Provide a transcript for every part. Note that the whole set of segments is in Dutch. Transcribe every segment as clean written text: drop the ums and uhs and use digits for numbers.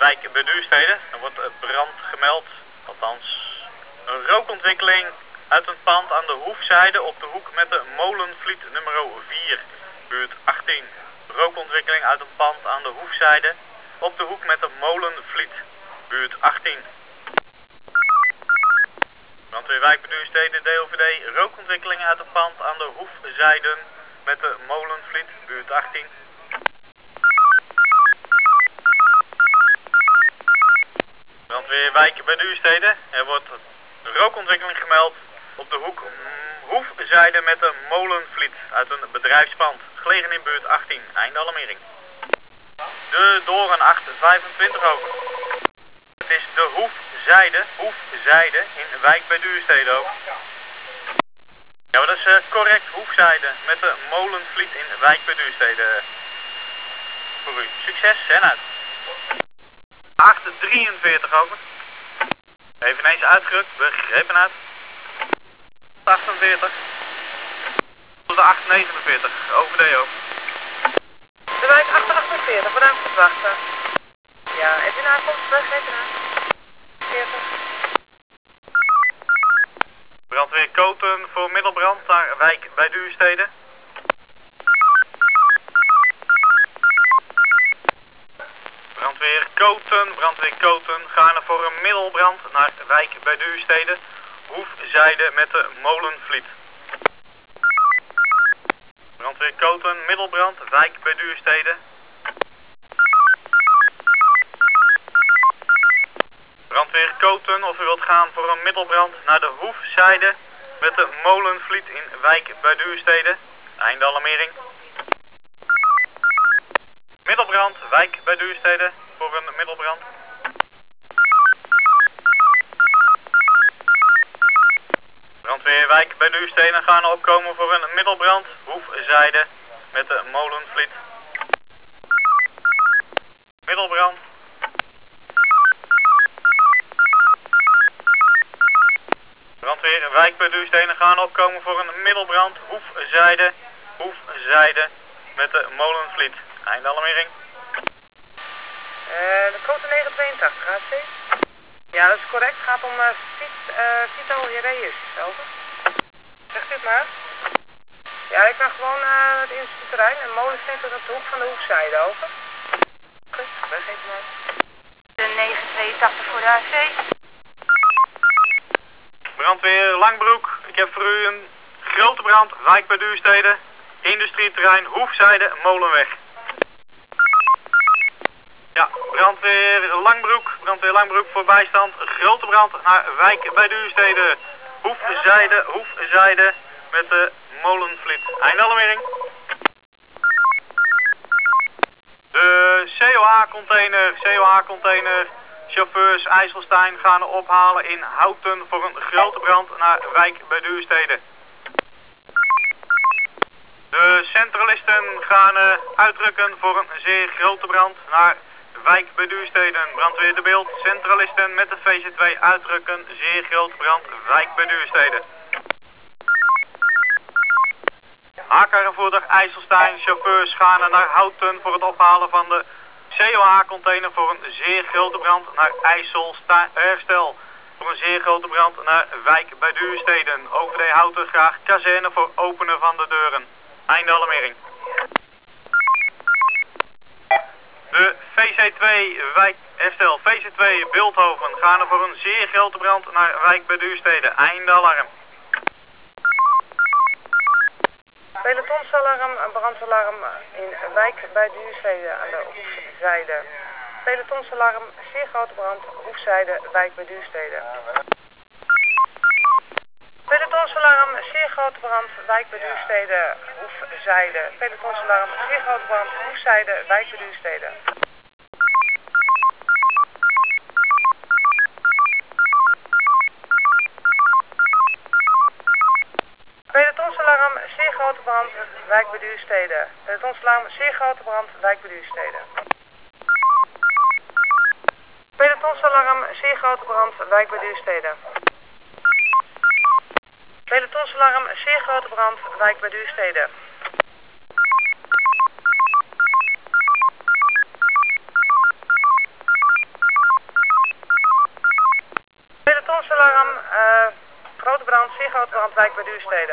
wijk bij Duurstede. Er wordt brand gemeld, althans een rookontwikkeling uit een pand aan de hoefzijde op de hoek met de Molenvliet nummer 4, buurt 18. Rookontwikkeling uit een pand aan de hoefzijde op de hoek met de Molenvliet, buurt 18. Brandweerwijk bij Duurstede, DOVD, rookontwikkeling uit een pand aan de hoefzijden met de Molenvliet, buurt 18. Brandweerwijk bij Duurstede, er wordt rookontwikkeling gemeld op de hoefzijde met de Molenvliet uit een bedrijfspand, gelegen in buurt 18, einde alarmering. De Doorn 825 over. Het is de hoefzijde in wijk bij Duurstede over. Ja, maar dat is correct, hoefzijde met de Molenvliet in wijk bij Duurstede. Voor u, succes en uit. 843 over. Eveneens uitgerukt, begrepen uit. 48. Tot de 849, over de over. De wijk 848, bedankt voor het wachten. Ja, even in aankomst, begrepen uit. 40. Brandweer Koten voor middelbrand naar wijk bij Duurstede. Brandweer Koten, gaan er voor een middelbrand naar wijk bij Duurstede. Hoefzijde met de Molenvliet. Brandweer Koten, middelbrand, wijk bij Duurstede. Brandweer Koten, of u wilt gaan voor een middelbrand naar de hoefzijde met de Molenvliet in wijk bij Duurstede. Einde alarmering. Middelbrand, wijk bij Duurstede, voor een middelbrand. Brandweerwijk bij Duurstede gaan opkomen voor een middelbrand, hoefzijde met de Molenvliet. Middelbrand. Brandweerwijk bij Duurstede gaan opkomen voor een middelbrand, hoefzijde met de Molenvliet. Einde alarmering. De code 982, AC. Ja, dat is correct. Het gaat om Vito Hereus. Over. Zegt u het maar? Ja, ik ben gewoon het instituutterrein en Molenvliet is op de hoek van de hoefzijde. Over. Goed, begrepen maar. De 982 voor de AC. Brandweer Langbroek, ik heb voor u een grote brand, wijk bij Duurstede, industrieterrein, hoefzijde, Molenweg. Ja, brandweer Langbroek voor bijstand, grote brand naar wijk bij Duurstede, hoefzijde met de Molenvliet. Einde alarmering. De COH-container, chauffeurs IJsselstein gaan er ophalen in Houten voor een grote brand naar wijk bij Duurstede. De centralisten gaan uitrukken voor een zeer grote brand naar wijk bij Duurstede. Brandweer De Beeld, centralisten met de VC2 uitrukken, zeer grote brand, wijk bij Duurstede. Haarkarrenvoerder IJsselstein, chauffeurs gaan naar Houten voor het ophalen van de COH-container voor een zeer grote brand naar Herstel. Voor een zeer grote brand naar wijk bij Duurstede. OVD Houten graag kazerne voor openen van de deuren. Einde alarmering. De VC2 wijk Herstel, VC2 Beeldhoven gaan er voor een zeer grote brand naar wijk bij Duurstede. Einde alarm. Pelotonsalarm, brandalarm in wijk bij Duurstede aan de hoefzijde. Pelotonsalarm, zeer grote brand, hoefzijde, wijk bij Duurstede. Pelotonsalarm, zeer grote brand, wijk bij Duurstede, hoefzijde. Pelotonsalarm, zeer grote brand, hoefzijde, wijk bij Duurstede. Pelotonsalarm, zeer grote brand, wijk bij Duurstede. Pelotonsalarm, zeer grote brand, wijk bij Duurstede. Pelotonsalarm, zeer grote brand, wijk bij Duurstede. Pelotonsalarm, zeer grote brand, wijk bij Duurstede. brand, wijk bij Duurstede.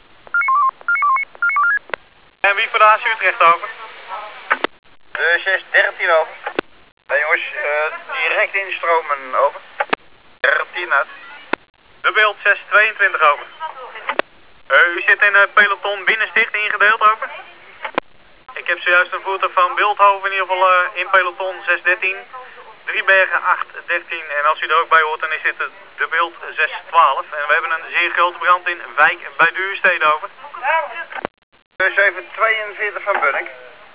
En wie voor de AC Utrecht over? De 613 over. Hey jongens, direct instromen over. 13 uit. De beeld 622 over. U zit in het peloton binnensticht ingedeeld over. Ik heb zojuist een voertuig van Beeldhoven in ieder geval in peloton 613. Driebergen 813 en als u er ook bij hoort dan is dit de beeld 612. En we hebben een zeer grote brand in Wijk bij Duurstede over. De 742 van Bunnik.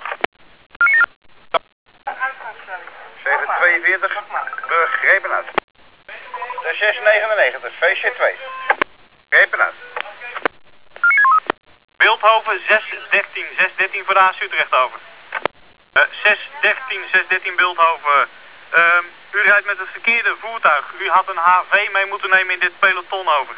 742, begrepen uit. De 699, VC2. Begrepen uit. Beeldhoven 613, 613 voor de AC Utrecht over. 613, 613 Beeldhoven. U rijdt met het verkeerde voertuig. U had een HV mee moeten nemen in dit peloton over.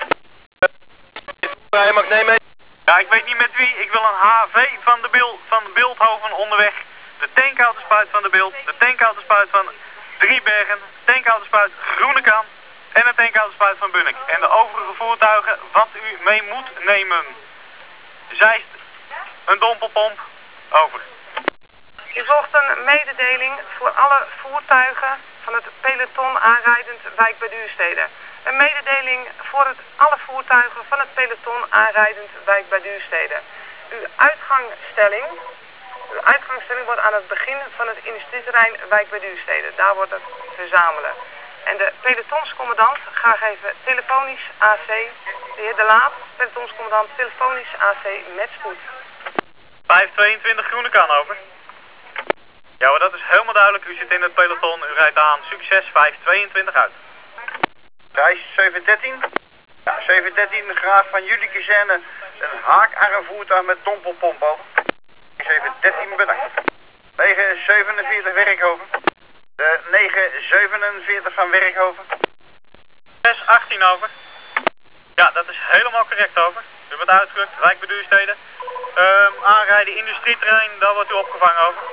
Hij mag nemen. Ja, ik weet niet met wie. Ik wil een HV van de Beeldhoven onderweg. De tankautospruit van de Beeld, de tankautospruit van Driebergen, tankautospruit Groenekan en de tankautospruit van Bunnik. En de overige voertuigen wat u mee moet nemen. Zeist, een dompelpomp, over. Hier volgt een mededeling voor alle voertuigen van het peloton aanrijdend wijk bij Duurstede. Een mededeling voor alle voertuigen van het peloton aanrijdend wijk bij Duurstede. Uw uitgangsstelling wordt aan het begin van het industrieterrein wijk bij Duurstede. Daar wordt het verzamelen. En de pelotonscommandant graag even telefonisch AC, de heer De Laat, pelotonscommandant telefonisch AC met spoed. 522 Groenekan over. Ja hoor, dat is helemaal duidelijk. U zit in het peloton, u rijdt aan. Succes, 522 uit. Reis 713. Ja, 713, graag van jullie kazerne een haakarmvoertuig met dompelpomp over. 713 bedankt. 947 Werkhoven. De 947 van Werkhoven. 618 over. Ja, dat is helemaal correct over. U wordt uitgerukt, wijk bij Duurstede. Aanrijden industrieterrein, daar wordt u opgevangen over.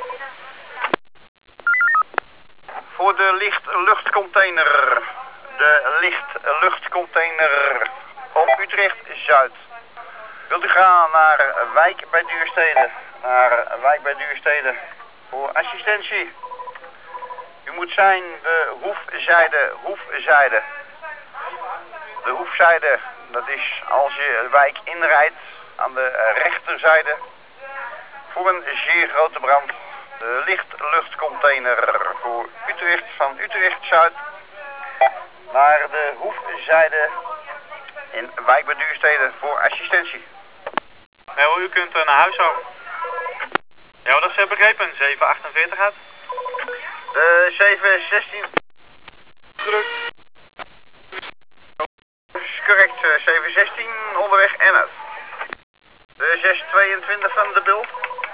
Voor de lichtluchtcontainer. De lichtluchtcontainer op Utrecht Zuid. Wilt u gaan naar wijk bij Duurstede? Naar wijk bij Duurstede voor assistentie. U moet zijn de hoefzijde. De hoefzijde, dat is als je de wijk inrijdt aan de rechterzijde voor een zeer grote brand. De lichtluchtcontainer voor Utrecht van Utrecht Zuid naar de hoefzijde in wijk bij Duurstede voor assistentie. Ja hoor, u kunt naar huis over. Ja hoor, dat is begrepen. 748 uit. De 716. Druk. Correct, 716 onderweg en uit. De 622 van de Beeld.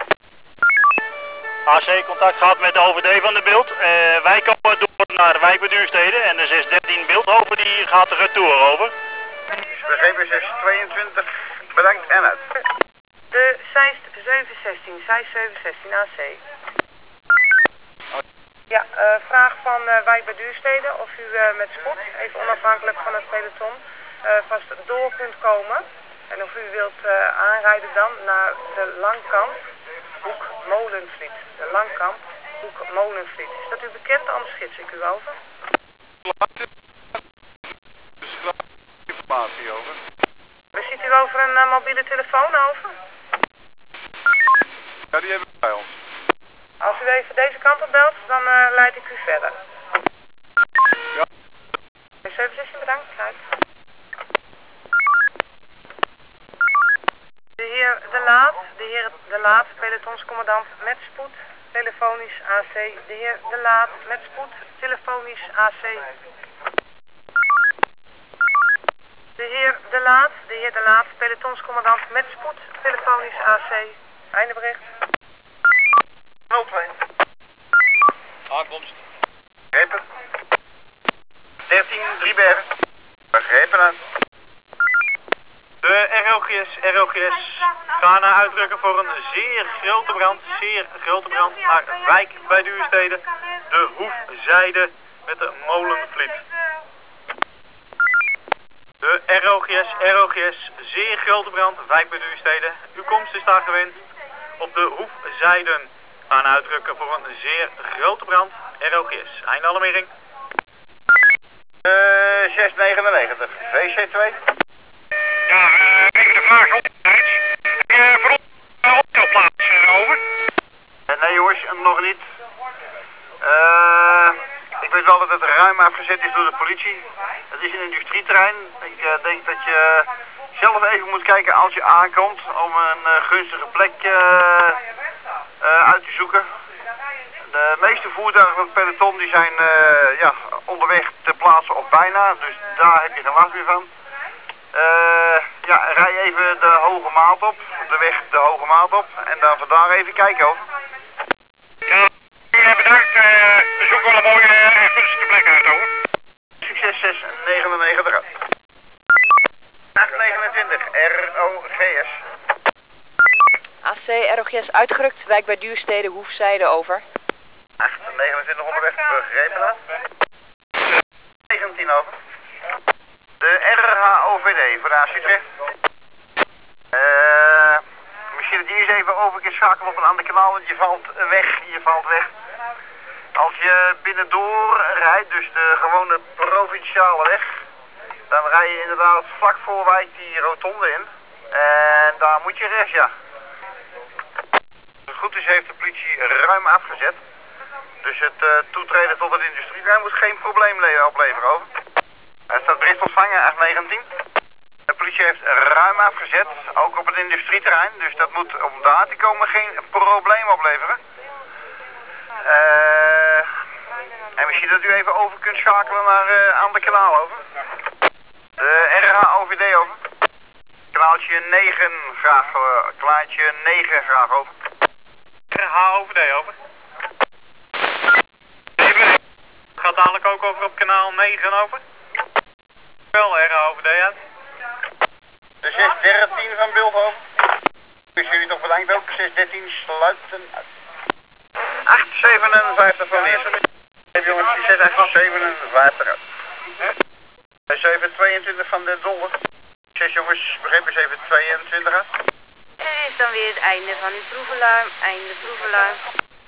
AC contact gehad met de OVD van de Beeld. Wij komen door naar wijk bij Duurstede en de 613 Beeldhoven die gaat de retour over. Begrepen, 622 bedankt en uit. De Zeist 716, Zeist 716 AC. Ja, vraag van wijk bij Duurstede of u met spoed, even onafhankelijk van het peloton, vast door kunt komen. En of u wilt aanrijden dan naar de Langkamp, Hoek Molenvliet. De Langkamp, Hoek Molenvliet. Is dat u bekend? Anders gids ik u over. Dus graag informatie over. Ziet u over een mobiele telefoon over? Ja, die hebben we bij ons. Als u even deze kant op belt, dan leid ik u verder. Ja. 716 bedankt, uit. De heer De Laat, pelotonscommandant met spoed, telefonisch AC. De heer De Laat met spoed, telefonisch AC. De heer De Laat, pelotonscommandant met spoed, telefonisch AC. Einde bericht. 02. Aankomst. Begrepen. 13 Driebergen. Begrepen uit. De ROGS gaan uitdrukken voor een zeer grote brand naar wijk bij Duurstede. De hoefzijde met de molenvliet. De ROGS, zeer grote brand, wijk bij Duurstede. Uw komst is daar gewenst. Op de hoefzijden gaan uitdrukken voor een zeer grote brand. ROGS, einde alarmering. 699, VC2. Ja, even de vraag op. Voor ons optelplaats over. Nee jongens, nog niet. Ik weet wel dat het ruim afgezet is door de politie. Het is een industrieterrein. Ik denk dat je zelf even moet kijken als je aankomt om een gunstige plek uit te zoeken. De meeste voertuigen van het peloton die zijn onderweg ter plaatse of bijna, dus daar heb je geen last meer van. Rij even de Hoge Maat op, de weg de Hoge Maat op en dan vandaar even kijken over. Ja, bedankt. We zoeken wel een mooie en gunstige plek uit, over. Succes 699 uit. 829 ROGS. AC ROGS uitgerukt, wijk bij Duurstede, hoefzijde, over. 829 onderweg, begrepen dat. 19 over. De RHOVD voor de AC Utrecht. Misschien dat je eens even over kunt schakelen op een ander kanaal, want je valt weg. Als je binnendoor rijdt, dus de gewone provinciale weg, dan rij je inderdaad vlak voor wijk die rotonde in. En daar moet je rechts, ja. Als het goed is heeft de politie ruim afgezet. Dus het toetreden tot het industrieterrein moet geen probleem opleveren, over. Er staat bericht ontvangen, 819. De politie heeft ruim afgezet, ook op het industrieterrein. Dus dat moet om daar te komen geen probleem opleveren. En misschien dat u even over kunt schakelen naar ander kanaal, over. De RHOVD, over. Kanaaltje 9 graag, klaartje 9 graag, over. RHOVD, over. Gaat dadelijk ook over op kanaal 9 over. Wel RHOVD uit. De 613 van Beeldhoven. Dus jullie toch bedankt ook. 613 sluiten uit. 857 van Leers. Jongens, die 6857 uit. 722 van de Dolder. 6 jongens, begrepen 722 uit. Er is dan weer het einde van uw proefalarm. Einde proefalarm.